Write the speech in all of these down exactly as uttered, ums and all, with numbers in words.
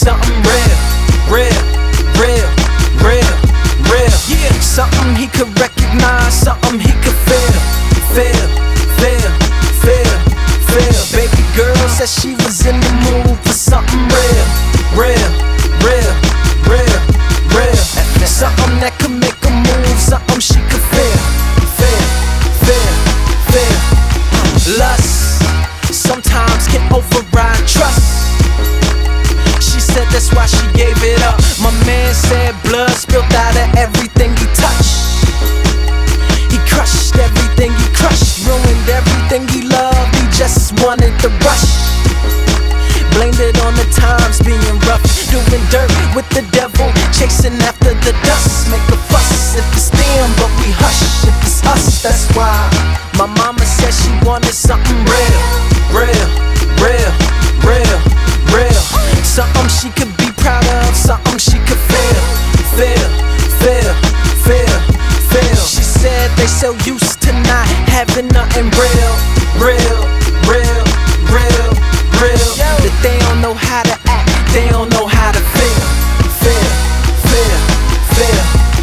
something real, real, real, real, real. Yeah, something he could recognize, something he could feel, feel, feel, feel, feel. Baby girl said she was in the mood for something real, real, real, real, real. Something that could make her move, something she could feel, feel, feel, feel. Lust sometimes can override trust. She said that's why she gave it up. My man said blood spilled out of everything he touched. He crushed everything he crushed, ruined everything he loved. He just wanted the rush. Blamed it on the times being rough, doing dirt with the devil, chasing after the dust. Make a fuss if it's them, but we hush if it's us. That's why my mama said she wanted something real, real, real, real, real. Something she could be proud of, something she could feel, feel, feel, feel, feel. She said they so used to not having nothing real, real, real, real, real. That they don't know how to act, they don't know how to feel, feel, feel, feel.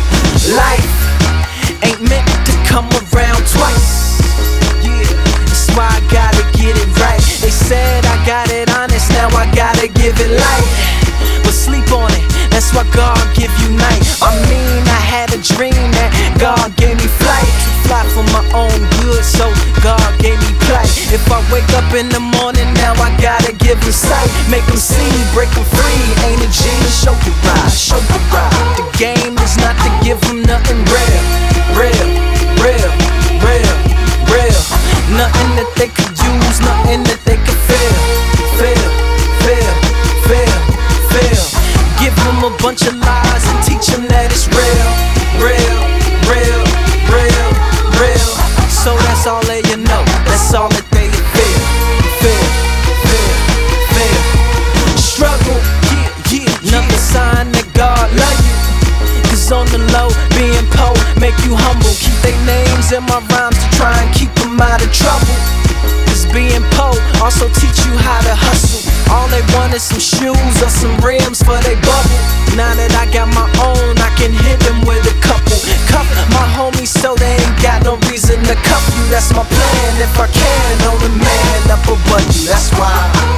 Life ain't meant to come around twice. Yeah, that's why I gotta get it right. They said I got it honest, now I gotta give it light. But sleep on it, that's why God give you night. I mean, I had a dream that God gave me flight. Fly for my own good, so God gave me plight. If I wake up in the morning, now I gotta give him sight. Make him see, break him free. Ain't a G, show you ride, show you ride. The game is not to give him nothing real, real, real, real, real. Nothing that they could use, nothing that they could feel, feel, feel, feel, feel. Give him a bunch of lies and teach him that it's real, real, real, real, real. So that's all that you know, that's all that they feel, feel, feel, feel. Struggle, yeah, yeah, another sign that God love you. Cause on the low, being poor make you humble. Keep they names in my rhymes to try and keep them out of trouble. Cause being poor also teach you how to hustle. All they want is some shoes or some rims for they bubble. Now that I got my own, I can hit them with a couple. Cuff my homies so they ain't got no reason to cuff you. That's my plan, if I can, know the man up above you. That's why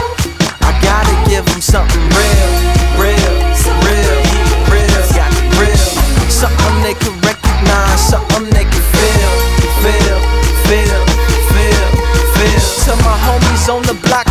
I gotta give them something real, real, real, real, got real. Something they can recognize, something they can feel, feel, feel, feel, feel. To my homies on the block,